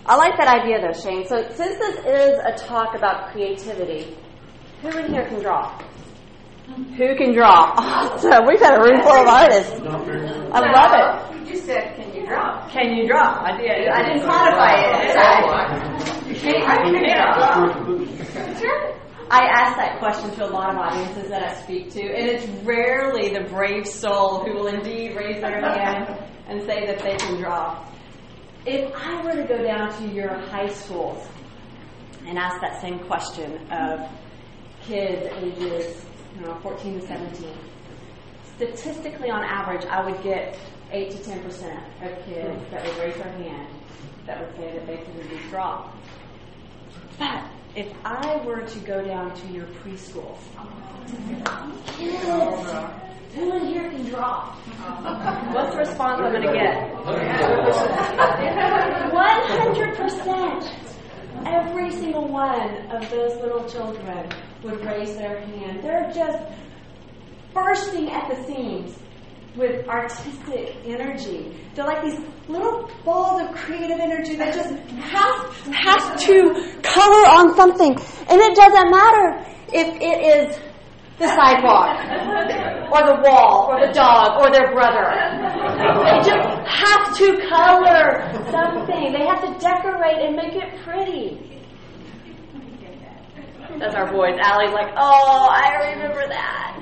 I like that idea, though, Shane. So since this is a talk about creativity, who in here can draw? Who can draw? Awesome. We've had a room full of artists. I love it. You just said, can you draw? Can you draw? I did. I didn't quantify it, did I? I ask that question to a lot of audiences that I speak to, and it's rarely the brave soul who will indeed raise their hand and say that they can draw. If I were to go down to your high schools and ask that same question of kids ages 14 to 17, statistically on average, I would get 8 to 10% of kids that would raise their hand that would say that they can indeed draw. But if I were to go down to your preschools, kids, who in here can draw? What's the response I'm going to get? 100%. Every single one of those little children would raise their hand. They're just bursting at the seams with artistic energy. They're like these little balls of creative energy that just has to color on something. And it doesn't matter if it is the sidewalk, or the wall, or the dog, or their brother. They just have to color something. They have to decorate and make it pretty. That's our boys. Allie's like, oh, I remember that.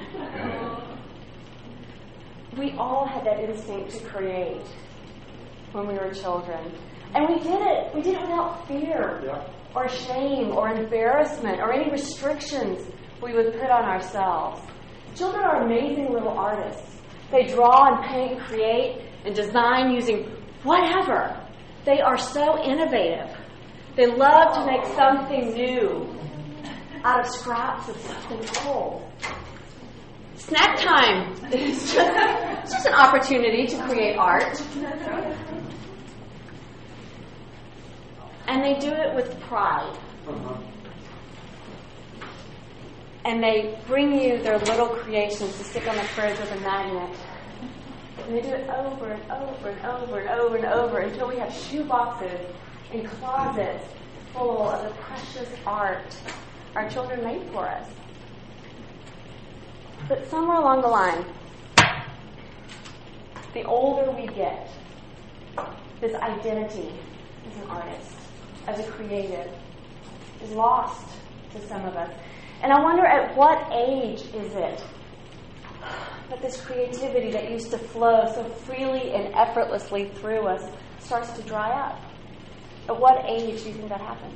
We all had that instinct to create when we were children. And we did it. We did it without fear, or shame, or embarrassment, or any restrictions we would put on ourselves. Children are amazing little artists. They draw and paint and create and design using whatever. They are so innovative. They love to make something new out of scraps of something old. Snack time is just an opportunity to create art. And they do it with pride. And they bring you their little creations to stick on the fridge with a magnet. And they do it over and over and over and over and over until we have shoe boxes and closets full of the precious art our children made for us. But somewhere along the line, the older we get, this identity as an artist, as a creative, is lost to some of us. And I wonder, at what age is it that this creativity that used to flow so freely and effortlessly through us starts to dry up? At what age do you think that happens?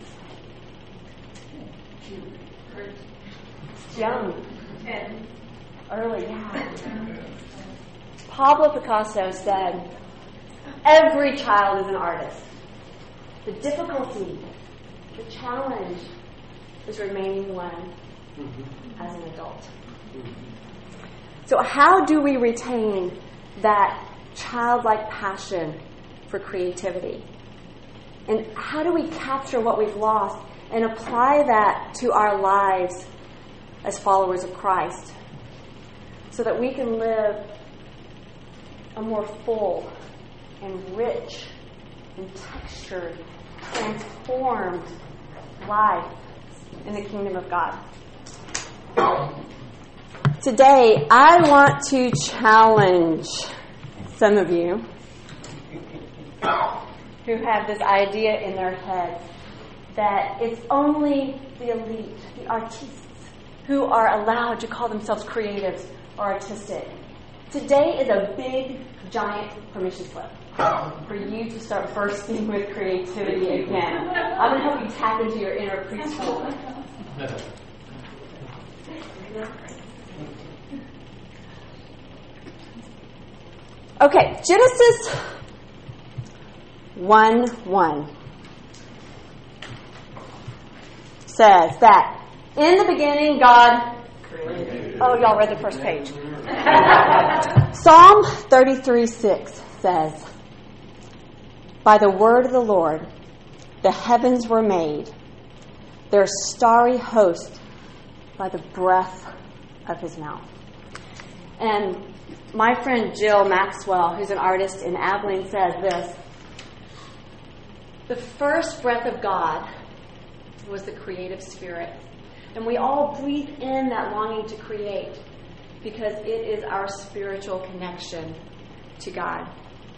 Young. Early, yeah. Pablo Picasso said, every child is an artist. The difficulty, the challenge, is remaining one as an adult. So how do we retain that childlike passion for creativity? And how do we capture what we've lost and apply that to our lives as followers of Christ so that we can live a more full and rich and textured, transformed life in the kingdom of God? Today, I want to challenge some of you who have this idea in their head that it's only the elite, the artists, who are allowed to call themselves creatives or artistic. Today is a big, giant permission slip for you to start bursting with creativity again. I'm going to help you tap into your inner preschool. Okay, Genesis 1:1 says that in the beginning God created. Oh, y'all read the first page. Psalm 33:6 says, by the word of the Lord the heavens were made, their starry host by the breath of his mouth. And my friend Jill Maxwell, who's an artist in Abilene, says this: The first breath of God was the creative spirit. And we all breathe in that longing to create because it is our spiritual connection to God.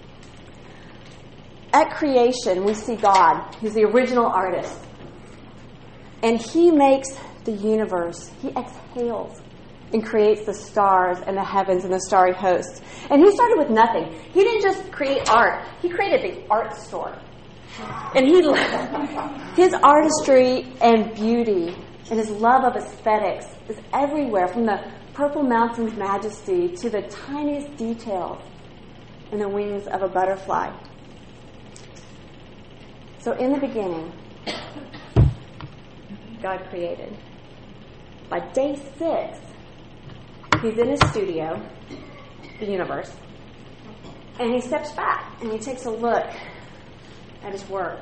At creation, we see God. He's the original artist. And He makes the universe. He exhales and creates the stars and the heavens and the starry hosts. And He started with nothing. He didn't just create art. He created the art store. And His artistry and beauty and His love of aesthetics is everywhere, from the purple mountain's majesty to the tiniest details in the wings of a butterfly. So in the beginning, God created. By day 6, He's in His studio, the universe, and He steps back and He takes a look at His work.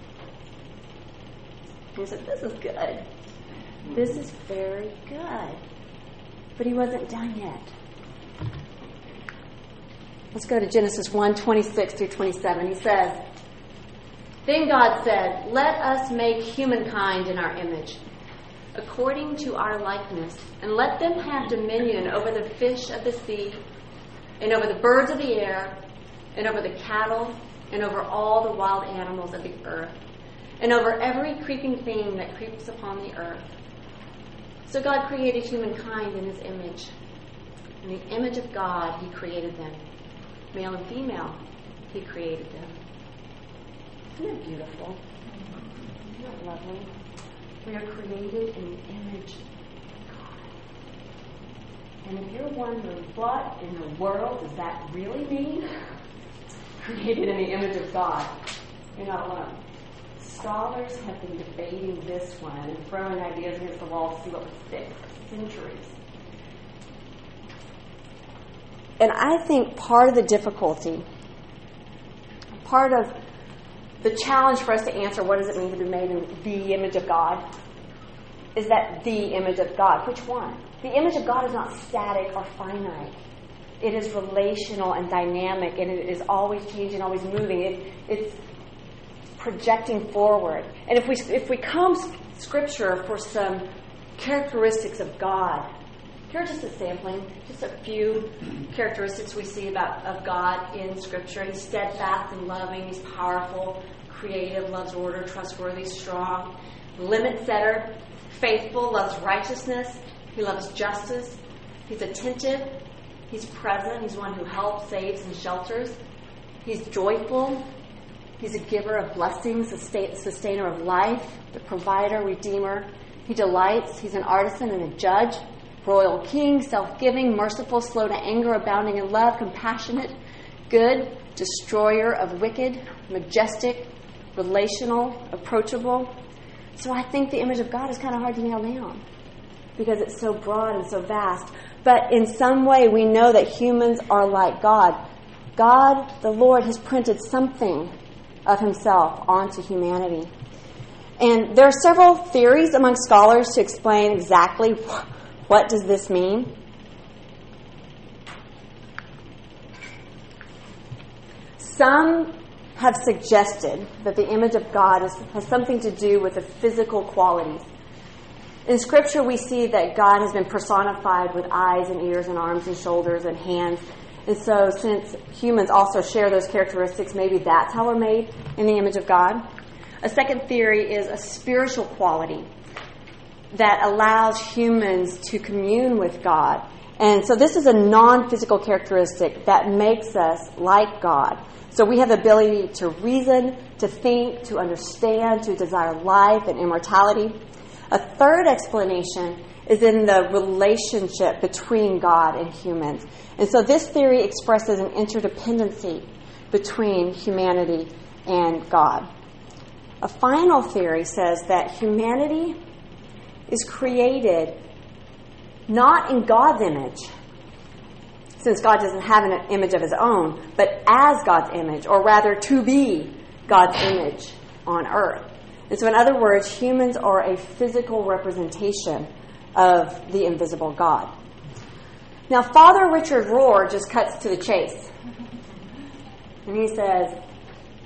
And He said, this is good. This is very good. But He wasn't done yet. Let's go to Genesis 1:26 through 27. He says, Then God said, Let us make humankind in our image, according to our likeness, and let them have dominion over the fish of the sea, and over the birds of the air, and over the cattle, and over all the wild animals of the earth, and over every creeping thing that creeps upon the earth. So God created humankind in His image. In the image of God, He created them. Male and female, He created them. Isn't that beautiful? Isn't that lovely? We are created in the image of God. And if you're wondering, what in the world does that really mean? Created in the image of God. You're not alone. Scholars have been debating this one and throwing ideas against the wall to see what would stick for centuries. And I think part of the difficulty, part of the challenge for us to answer what does it mean to be made in the image of God is that the image of God. Which one? The image of God is not static or finite. It is relational and dynamic, and it is always changing, always moving. It's projecting forward. And if we come Scripture for some characteristics of God, here are just a sampling, just a few characteristics we see of God in Scripture. He's steadfast and loving. He's powerful, creative, loves order, trustworthy, strong, limit setter, faithful, loves righteousness. He loves justice. He's attentive. He's present. He's one who helps, saves, and shelters. He's joyful. He's a giver of blessings, a sustainer of life, the provider, redeemer. He delights. He's an artisan and a judge, royal king, self-giving, merciful, slow to anger, abounding in love, compassionate, good, destroyer of wicked, majestic, relational, approachable. So I think the image of God is kind of hard to nail down because it's so broad and so vast. But in some way, we know that humans are like God. God, the Lord, has printed something of Himself onto humanity. And there are several theories among scholars to explain exactly what does this mean. Some have suggested that the image of God has something to do with the physical qualities. In Scripture, we see that God has been personified with eyes and ears and arms and shoulders and hands. And so since humans also share those characteristics, maybe that's how we're made in the image of God. A second theory is a spiritual quality that allows humans to commune with God. And so this is a non-physical characteristic that makes us like God. So we have the ability to reason, to think, to understand, to desire life and immortality. A third explanation is in the relationship between God and humans. And so this theory expresses an interdependency between humanity and God. A final theory says that humanity is created not in God's image, since God doesn't have an image of His own, but as God's image, or rather to be God's image on earth. And so in other words, humans are a physical representation of the invisible God. Now, Father Richard Rohr just cuts to the chase. And he says,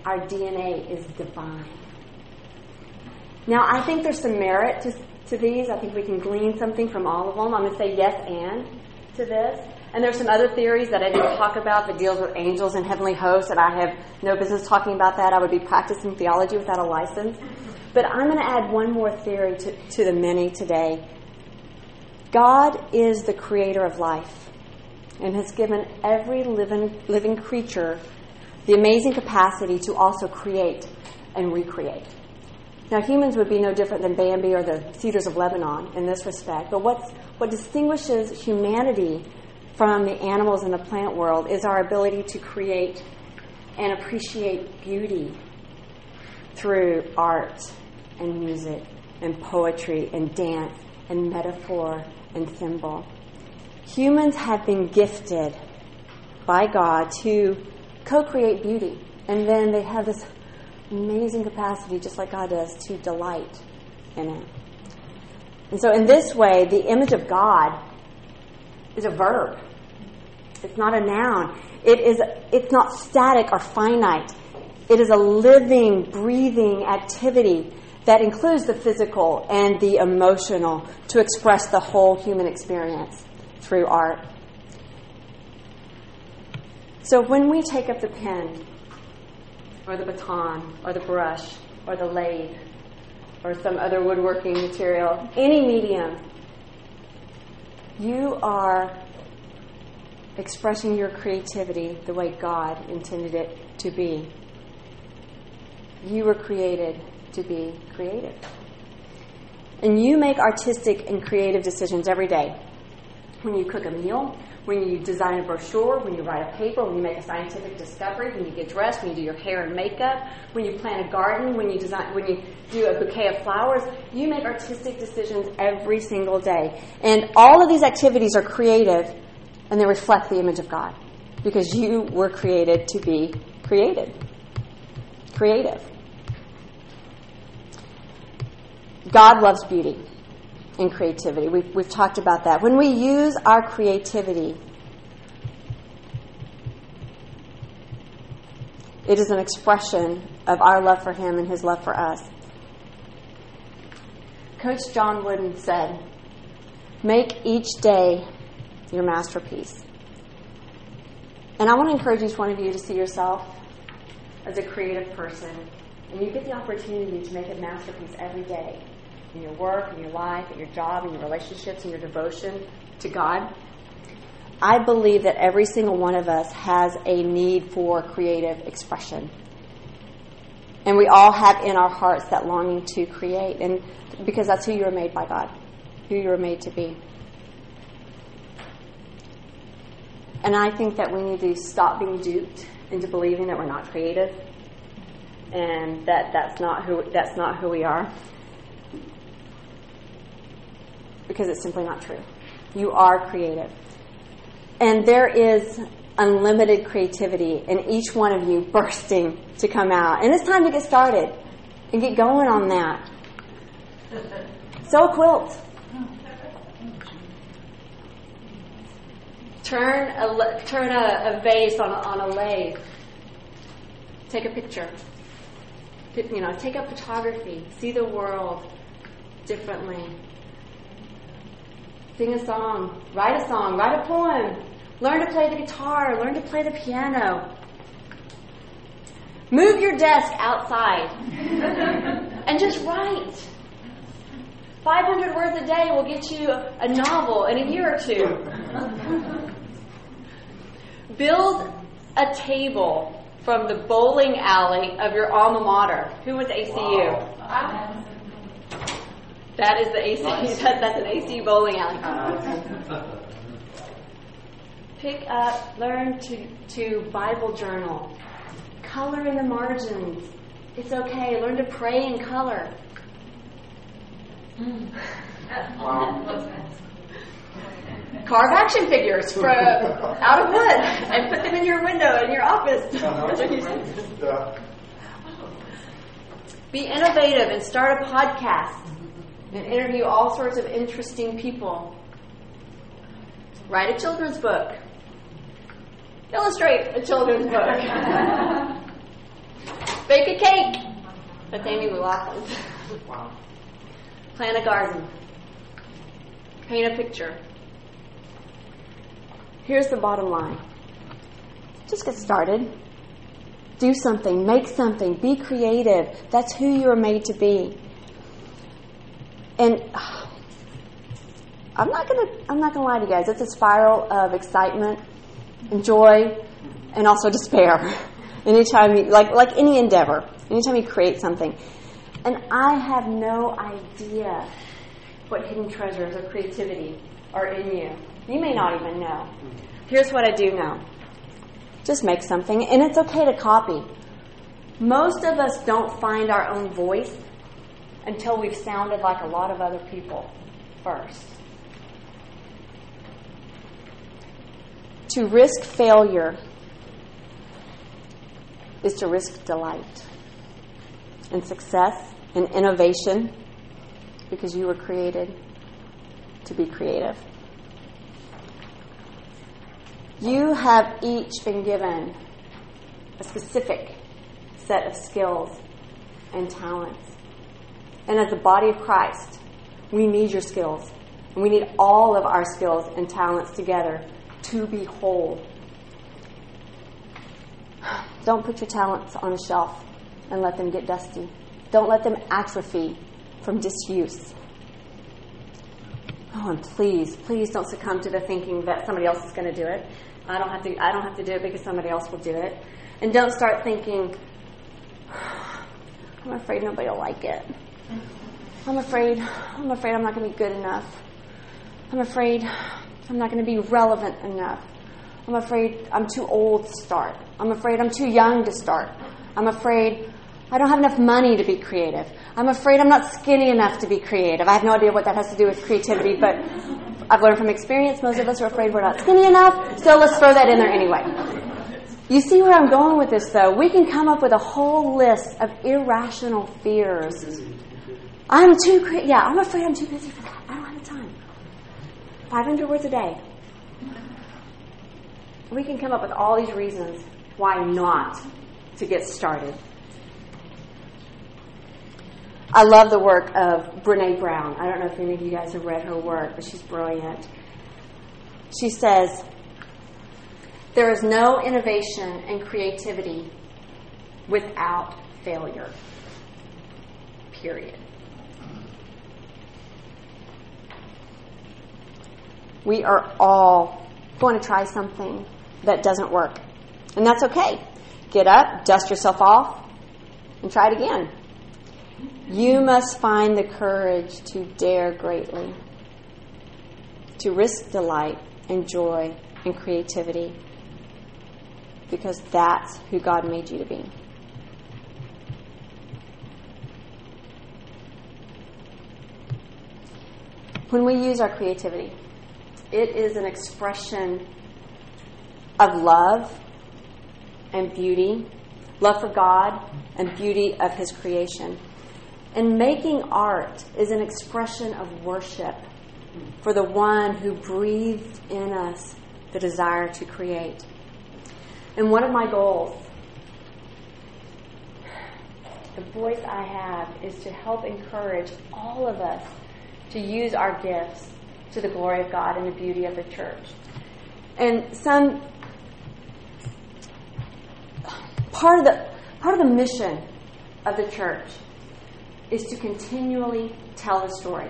our DNA is divine. Now, I think there's some merit to these. I think we can glean something from all of them. I'm going to say yes and to this. And there's some other theories that I didn't talk about that deals with angels and heavenly hosts, and I have no business talking about that. I would be practicing theology without a license. But I'm going to add one more theory to the many today. God is the creator of life and has given every living creature the amazing capacity to also create and recreate. Now, humans would be no different than Bambi or the cedars of Lebanon in this respect. But what distinguishes humanity from the animals in the plant world is our ability to create and appreciate beauty through art and music and poetry and dance and metaphor and symbol. Humans have been gifted by God to co-create beauty, and then they have this amazing capacity, just like God does, to delight in it. And so in this way, the image of God is a verb. It's not a noun. It's not static or finite. It is a living, breathing activity that includes the physical and the emotional to express the whole human experience through art. So when we take up the pen or the baton or the brush or the lathe or some other woodworking material, any medium, you are expressing your creativity the way God intended it to be. You were created to be creative. And you make artistic and creative decisions every day. When you cook a meal, when you design a brochure, when you write a paper, when you make a scientific discovery, when you get dressed, when you do your hair and makeup, when you plant a garden, when you do a bouquet of flowers, you make artistic decisions every single day. And all of these activities are creative, and they reflect the image of God, because you were created to be creative. God loves beauty and creativity. We've talked about that. When we use our creativity, it is an expression of our love for Him and His love for us. Coach John Wooden said, "Make each day your masterpiece." And I want to encourage each one of you to see yourself as a creative person. And you get the opportunity to make a masterpiece every day in your work, in your life, in your job, in your relationships, in your devotion to God. I believe that every single one of us has a need for creative expression. And we all have in our hearts that longing to create, and because that's who you were made by God, who you were made to be. And I think that we need to stop being duped into believing that we're not creative and that that's not who we are, because it's simply not true. You are creative. And there is unlimited creativity in each one of you bursting to come out. And it's time to get started and get going on that. Sew a quilt. Turn a vase on a lathe. Take a picture. Take up photography. See the world differently. Sing a song. Write a poem. Learn to play the guitar. Learn to play the piano. Move your desk outside. And just write. 500 words a day will get you a novel in a year or two. Build a table from the bowling alley of your alma mater. Who went to ACU? Wow. That is the AC. Nice. That's an AC bowling alley. Pick up, learn to Bible journal. Color in the margins. It's okay. Learn to pray in color. Carve action figures out of wood and put them in your window in your office. Be innovative and start a podcast and interview all sorts of interesting people. Write a children's book. Illustrate a children's book. Bake a cake. That's Amy McLaughlin. Wow. Plant a garden. Paint a picture. Here's the bottom line. Just get started. Do something. Make something. Be creative. That's who you are made to be. And I'm not gonna lie to you guys. It's a spiral of excitement and joy and also despair. Anytime you, like any endeavor, anytime you create something. And I have no idea what hidden treasures or creativity are in you. You may not even know. Here's what I do know. Just make something, and it's okay to copy. Most of us don't find our own voice until we've sounded like a lot of other people first. To risk failure is to risk delight and success and innovation, because you were created to be creative. You have each been given a specific set of skills and talents. And as the body of Christ, we need your skills. And we need all of our skills and talents together to be whole. Don't put your talents on a shelf and let them get dusty. Don't let them atrophy from disuse. Oh, and please don't succumb to the thinking that somebody else is going to do it. I don't have to do it because somebody else will do it. And don't start thinking, I'm afraid nobody will like it. I'm afraid I'm not going to be good enough. I'm afraid I'm not going to be relevant enough. I'm afraid I'm too old to start. I'm afraid I'm too young to start. I'm afraid I don't have enough money to be creative. I'm afraid I'm not skinny enough to be creative. I have no idea what that has to do with creativity, but I've learned from experience most of us are afraid we're not skinny enough, so let's throw that in there anyway. You see where I'm going with this, though? We can come up with a whole list of irrational fears. I'm afraid I'm too busy for that. I don't have the time. 500 words a day. We can come up with all these reasons why not to get started. I love the work of Brené Brown. I don't know if any of you guys have read her work, but she's brilliant. She says, there is no innovation and creativity without failure. Period. We are all going to try something that doesn't work. And that's okay. Get up, dust yourself off, and try it again. You must find the courage to dare greatly, to risk delight and joy and creativity, because that's who God made you to be. When we use our creativity, it is an expression of love and beauty, love for God and beauty of His creation. And making art is an expression of worship for the one who breathed in us the desire to create. And one of my goals, the voice I have, is to help encourage all of us to use our gifts to the glory of God and the beauty of the church. And part of the mission of the church is to continually tell the story.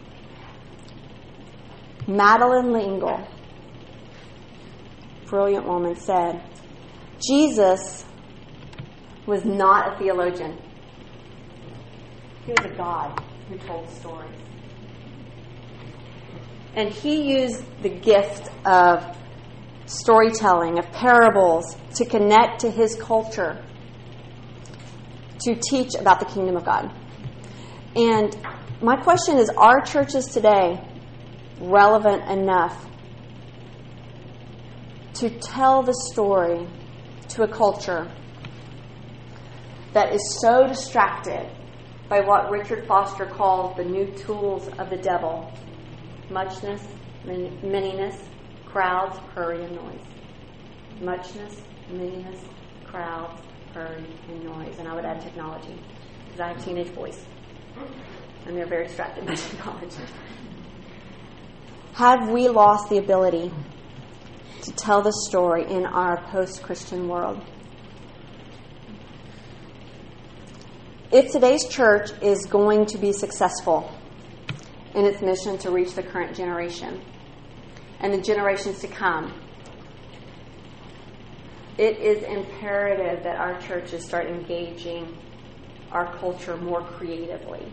Madeleine L'Engle, brilliant woman, said, Jesus was not a theologian. He was a God who told stories. And He used the gift of storytelling, of parables, to connect to His culture, to teach about the kingdom of God. And my question is, are churches today relevant enough to tell the story to a culture that is so distracted by what Richard Foster calls the new tools of the devil? Muchness, manyness, crowds, hurry, and noise. Muchness, manyness, crowds, heard and noise. And I would add technology, because I have teenage boys, and they're very distracted by technology. Have we lost the ability to tell the story in our post-Christian world? If today's church is going to be successful in its mission to reach the current generation and the generations to come, it is imperative that our churches start engaging our culture more creatively.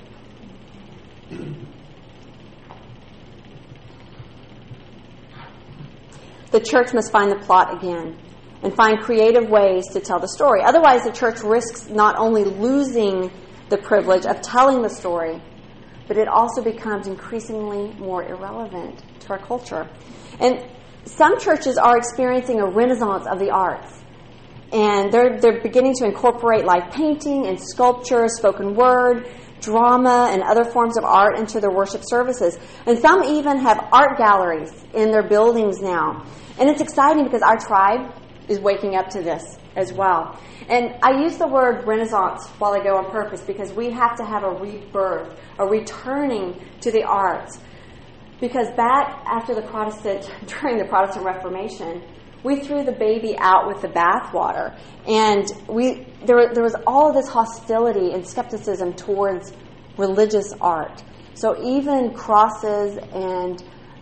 The church must find the plot again and find creative ways to tell the story. Otherwise, the church risks not only losing the privilege of telling the story, but it also becomes increasingly more irrelevant to our culture. And some churches are experiencing a renaissance of the arts. And they're beginning to incorporate live painting and sculpture, spoken word, drama, and other forms of art into their worship services. And some even have art galleries in their buildings now. And it's exciting because our tribe is waking up to this as well. And I use the word renaissance while I go on purpose because we have to have a rebirth, a returning to the arts. Because back after during the Protestant Reformation, we threw the baby out with the bathwater. And there was all of this hostility and skepticism towards religious art. So even crosses and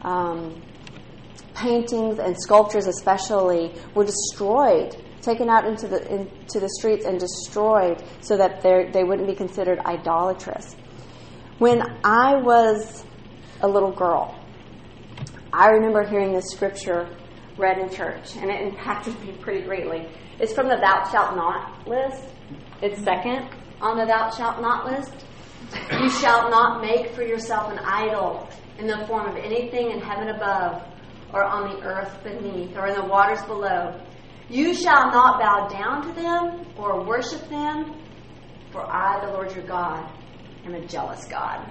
paintings and sculptures especially were destroyed, taken out into the streets and destroyed so that they wouldn't be considered idolatrous. When I was a little girl, I remember hearing this scripture read in church, and it impacted me pretty greatly. It's from the Thou Shalt Not list. It's second on the Thou Shalt Not list. You shall not make for yourself an idol in the form of anything in heaven above, or on the earth beneath, or in the waters below. You shall not bow down to them or worship them, for I, the Lord your God, am a jealous God.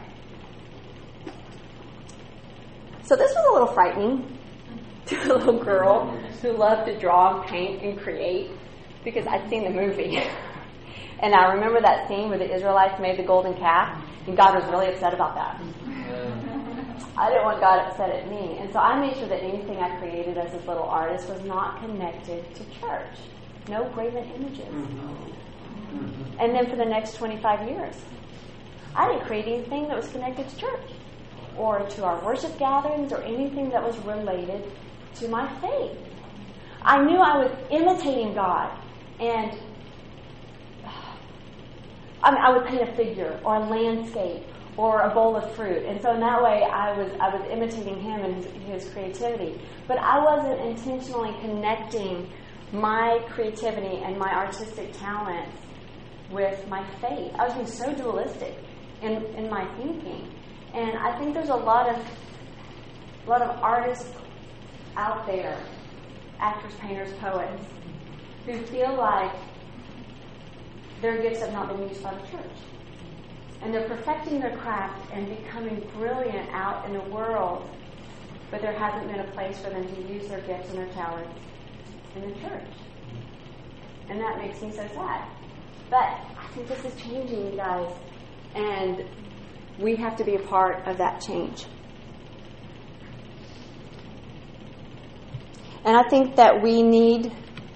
So this was a little frightening to a little girl who loved to draw and paint and create, because I'd seen the movie. And I remember that scene where the Israelites made the golden calf, and God was really upset about that. I didn't want God upset at me. And so I made sure that anything I created as this little artist was not connected to church. No graven images. And then for the next 25 years, I didn't create anything that was connected to church or to our worship gatherings or anything that was related to my faith. I knew I was imitating God, and I would paint a figure or a landscape or a bowl of fruit. And so in that way, I was imitating him and his creativity. But I wasn't intentionally connecting my creativity and my artistic talents with my faith. I was being so dualistic in my thinking. And I think there's a lot of artists out there, actors, painters, poets, who feel like their gifts have not been used by the church. And they're perfecting their craft and becoming brilliant out in the world, but there hasn't been a place for them to use their gifts and their talents in the church. And that makes me so sad. But I think this is changing, you guys. And we have to be a part of that change. And I think that we need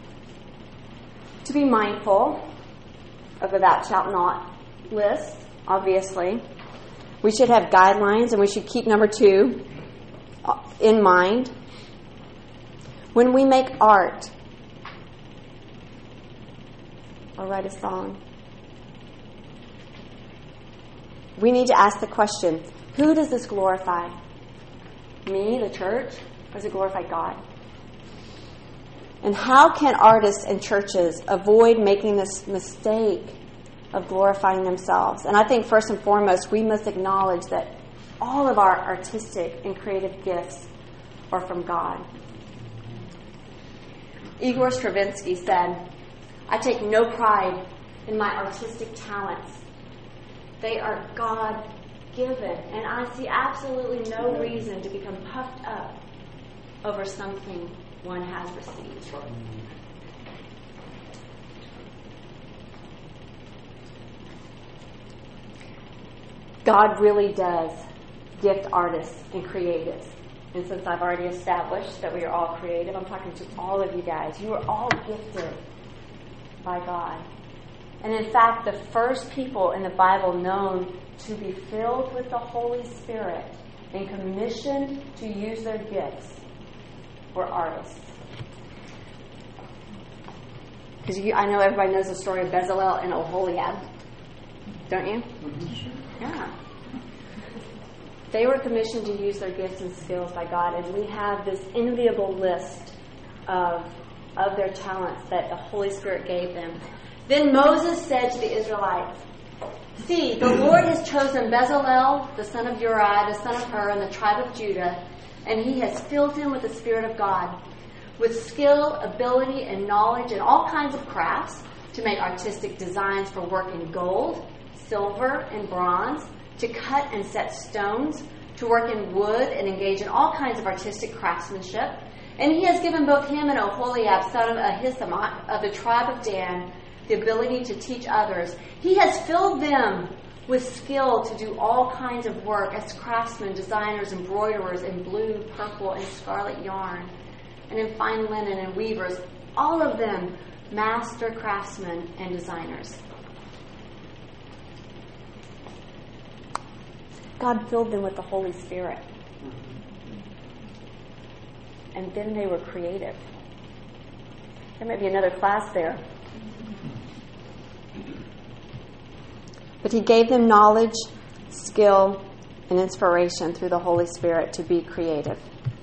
to be mindful of the Thou Shalt Not list, obviously. We should have guidelines, and we should keep number 2 in mind. When we make art or write a song, we need to ask the question, who does this glorify? Me, the church, or does it glorify God? And how can artists and churches avoid making this mistake of glorifying themselves? And I think first and foremost, we must acknowledge that all of our artistic and creative gifts are from God. Igor Stravinsky said, "I take no pride in my artistic talents. They are God-given, and I see absolutely no reason to become puffed up over something one has received." God really does gift artists and creatives. And since I've already established that we are all creative, I'm talking to all of you guys. You are all gifted by God. And in fact, the first people in the Bible known to be filled with the Holy Spirit and commissioned to use their gifts were artists. Because I know everybody knows the story of Bezalel and Oholiab. Don't you? Mm-hmm. Yeah. They were commissioned to use their gifts and skills by God, and we have this enviable list of their talents that the Holy Spirit gave them. Then Moses said to the Israelites, "See, the Lord has chosen Bezalel, the son of Uri, the son of Hur, and the tribe of Judah, and he has filled him with the Spirit of God, with skill, ability, and knowledge in all kinds of crafts, to make artistic designs for work in gold, silver, and bronze, to cut and set stones, to work in wood, and engage in all kinds of artistic craftsmanship. And he has given both him and Oholiab, son of Ahisamach, of the tribe of Dan, the ability to teach others. He has filled them with skill to do all kinds of work as craftsmen, designers, embroiderers in blue, purple, and scarlet yarn, and in fine linen and weavers, all of them master craftsmen and designers." God filled them with the Holy Spirit. And then they were creative. There might be another class there. But he gave them knowledge, skill, and inspiration through the Holy Spirit to be creative.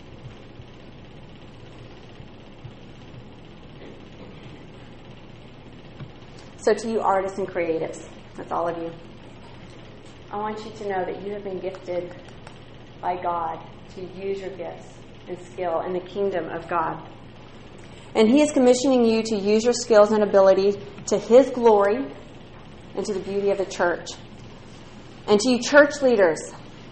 So to you artists and creatives, that's all of you, I want you to know that you have been gifted by God to use your gifts and skill in the kingdom of God. And he is commissioning you to use your skills and abilities to his glory and to the beauty of the church. And to you church leaders,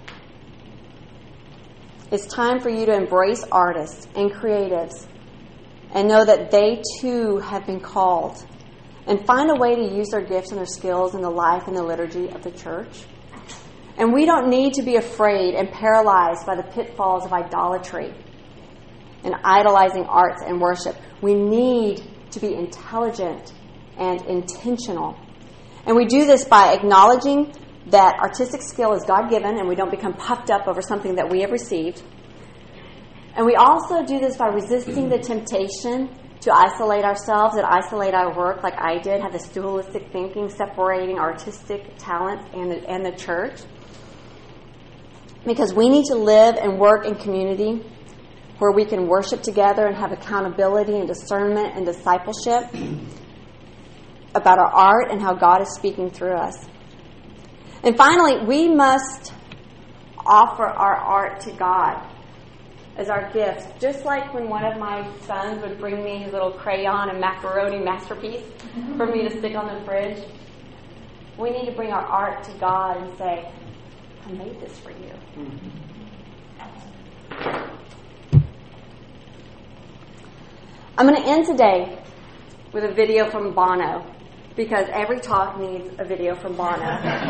it's time for you to embrace artists and creatives and know that they too have been called, and find a way to use their gifts and their skills in the life and the liturgy of the church. And we don't need to be afraid and paralyzed by the pitfalls of idolatry and idolizing arts and worship. We need to be intelligent and intentional. And we do this by acknowledging that artistic skill is God-given and we don't become puffed up over something that we have received. And we also do this by resisting the temptation to isolate ourselves and isolate our work like I did, have this dualistic thinking, separating artistic talents and the church. Because we need to live and work in community where we can worship together and have accountability and discernment and discipleship about our art and how God is speaking through us. And finally, we must offer our art to God as our gift. Just like when one of my sons would bring me his little crayon and macaroni masterpiece for me to stick on the fridge, we need to bring our art to God and say, "I made this for you." I'm going to end today with a video from Bono, because every talk needs a video from Bono.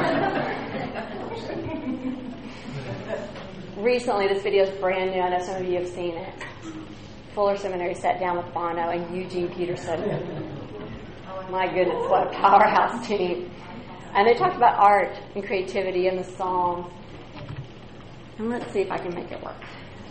Recently, this video is brand new. I know some of you have seen it. Fuller Seminary sat down with Bono and Eugene Peterson. My goodness, what a powerhouse team. And they talked about art and creativity in the Psalms. And let's see if I can make it work.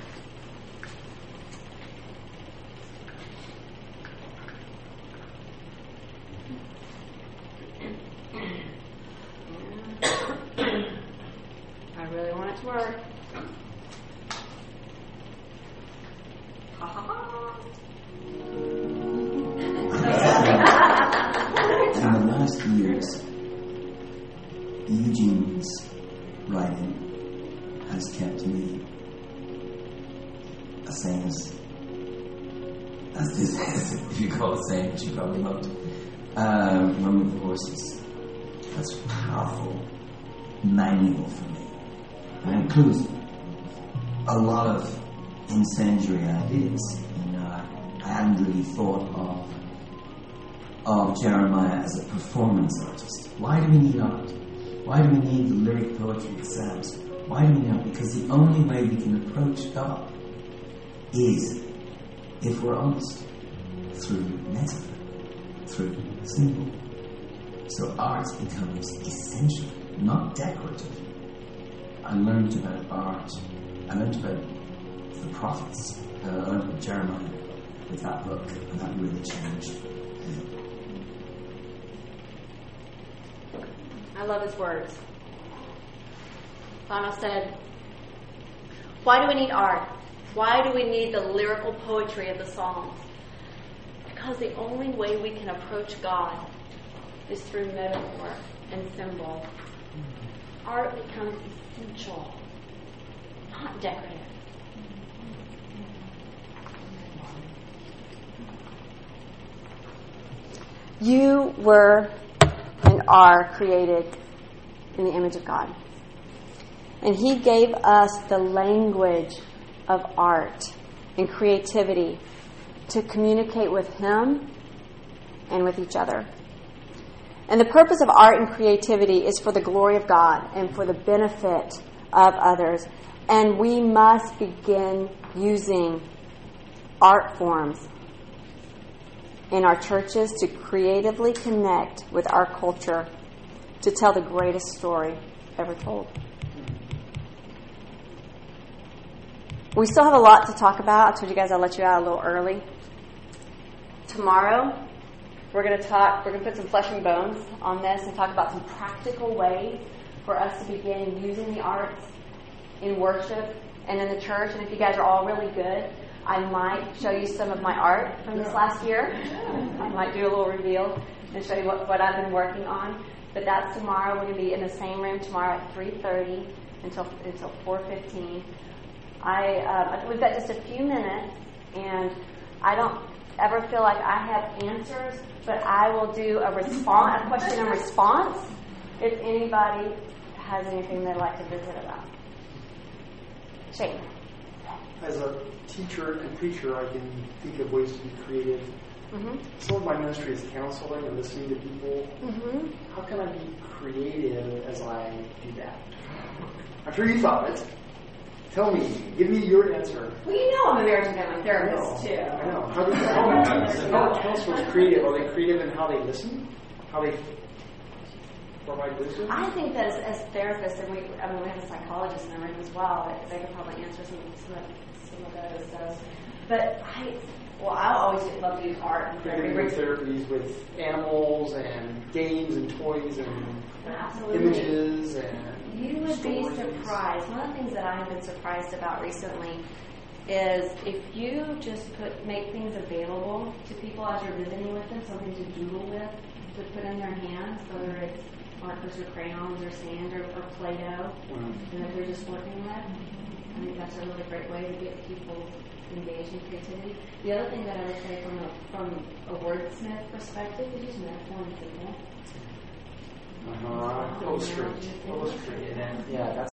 I really want it to work. In the last years, Eugene's writing has kept me sane as this is, if you call it sane, which you probably won't. Run with the Horses. That's a powerful manual for me. It includes a lot of incendiary ideas. I hadn't really thought of Jeremiah as a performance artist. Why do we need art? Why do we need the lyric poetry exams? Why do we know? Because the only way we can approach God is, if we're honest, through metaphor, through symbol. So art becomes essential, not decorative. I learned about art. I learned about the prophets. I learned about Jeremiah with that book, and that really changed me. I love his words. Bono said, why do we need art? Why do we need the lyrical poetry of the Psalms? Because the only way we can approach God is through metaphor and symbol. Art becomes essential, not decorative. You were and are created in the image of God. And He gave us the language of art and creativity to communicate with Him and with each other. And the purpose of art and creativity is for the glory of God and for the benefit of others. And we must begin using art forms in our churches to creatively connect with our culture to tell the greatest story ever told. We still have a lot to talk about. I told you guys I'll let you out a little early. Tomorrow, we're going to put some flesh and bones on this and talk about some practical ways for us to begin using the arts in worship and in the church. And if you guys are all really good, I might show you some of my art from this last year. I might do a little reveal and show you what I've been working on. But that's tomorrow. We're going to be in the same room tomorrow at 3:30 until 4:15. We've got just a few minutes, and I don't ever feel like I have answers, but I will do a question and response if anybody has anything they'd like to visit about. Shane. As a teacher and preacher, I can think of ways to be creative. Mm-hmm. Some of my ministry is counseling and listening to people. Mm-hmm. How can I be creative as I do that? I'm sure you thought it. Tell me. Give me your answer. Well, you know I'm a marriage and family therapist, too. I know. How are counselors creative? Are they creative in how they listen? How they provide wisdom? I think that as therapists, and we have a psychologist in the room as well, they could probably answer some of those. So. But I always love to use art. Creative therapies with animals and games and toys and images and you would be surprised. One of the things that I have been surprised about recently is if you just make things available to people as you're visiting with them, something to doodle with, to put in their hands, whether it's markers or crayons or sand or Play-Doh, and that they're just working with. I think that's a really great way to get people engaged in creativity. The other thing that I would say from a wordsmith perspective is use metaphor and symbol. Illustrate. Yeah, that's